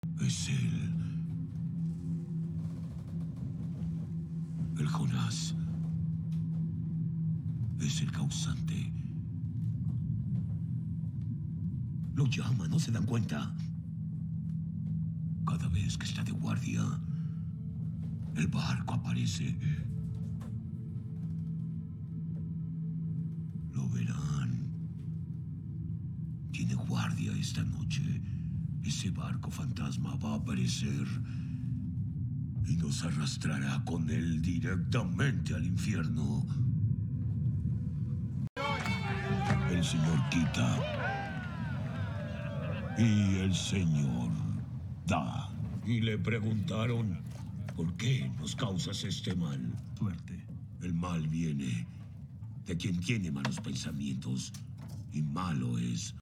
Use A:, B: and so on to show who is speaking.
A: Es él. El Jonás. Es el causante. Lo llama, ¿no se dan cuenta? Cada vez que está de guardia, el barco aparece. Lo verán. Tiene guardia esta noche. Ese barco fantasma va a aparecer y nos arrastrará con él directamente al infierno. El señor quita y el señor da. Y le preguntaron, ¿por qué nos causas este mal?
B: Suerte.
A: El mal viene de quien tiene malos pensamientos, y malo es